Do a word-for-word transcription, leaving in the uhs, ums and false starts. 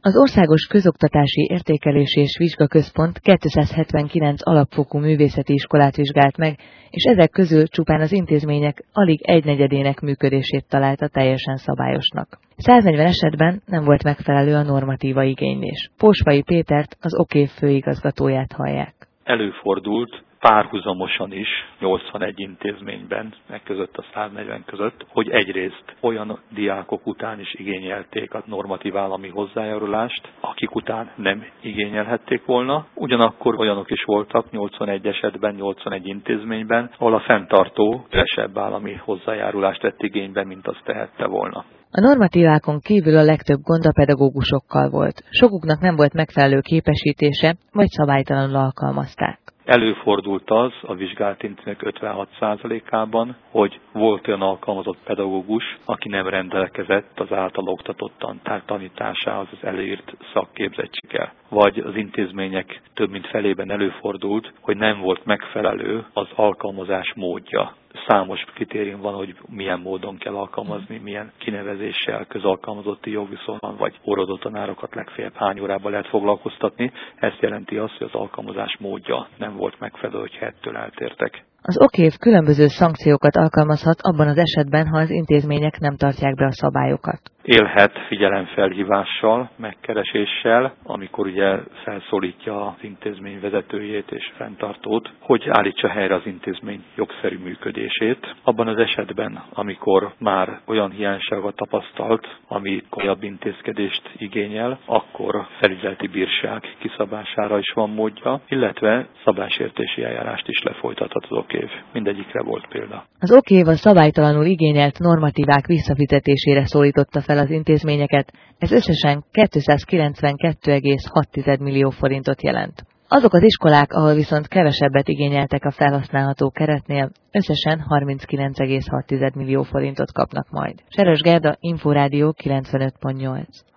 Az Országos Közoktatási Értékelési és Vizsgaközpont kétszázhetvenkilenc alapfokú művészeti iskolát vizsgált meg, és ezek közül csupán az intézmények alig egynegyedének működését találta teljesen szabályosnak. száznegyven esetben nem volt megfelelő a normatíva igénylés. Pósvai Pétert, az OKÉV főigazgatóját hallják. Előfordult párhuzamosan is nyolcvanegy intézményben, meg között a száznegyven között, hogy egyrészt olyan diákok után is igényelték a normatív állami hozzájárulást, akik után nem igényelhették volna. Ugyanakkor olyanok is voltak nyolcvanegy esetben, nyolcvanegy intézményben, ahol a fenntartó kevesebb állami hozzájárulást tett igénybe, mint azt tehette volna. A normatívákon kívül a legtöbb gond a pedagógusokkal volt. Sokuknak nem volt megfelelő képesítése, vagy szabálytalanul alkalmazták. Előfordult az a vizsgált intézmények ötvenhat százalékában, hogy volt olyan alkalmazott pedagógus, aki nem rendelkezett az általa oktatott tantár tanításához az előírt szakképzettséggel. Vagy az intézmények több mint felében előfordult, hogy nem volt megfelelő az alkalmazás módja. Számos kritérium van, hogy milyen módon kell alkalmazni, milyen kinevezéssel, közalkalmazotti jogviszonyban, vagy orrodó tanárokat legfeljebb hány órában lehet foglalkoztatni. Ez jelenti azt, hogy az alkalmazás módja nem volt megfelelő, hogyha ettől eltértek. Az OKÉV különböző szankciókat alkalmazhat abban az esetben, ha az intézmények nem tartják be a szabályokat. Élhet figyelemfelhívással, megkereséssel, amikor ugye felszólítja az intézmény vezetőjét és fenntartót, hogy állítsa helyre az intézmény jogszerű működését. Abban az esetben, amikor már olyan hiányságot tapasztalt, ami komolyabb intézkedést igényel, akkor felügyeleti bírság kiszabására is van módja, illetve szabálysértési eljárást is lefolytathat az OKÉV. Mindegyikre volt példa. Az OKÉV a szabálytalanul igényelt normatívák visszafizetésére szólította fel az intézményeket, ez összesen kétszázkilencvenkettő egész hat millió forintot jelent. Azok az iskolák, ahol viszont kevesebbet igényeltek a felhasználható keretnél, összesen harminckilenc egész hat millió forintot kapnak majd. Seres Gerda, Inforádió kilencvenöt pont nyolc.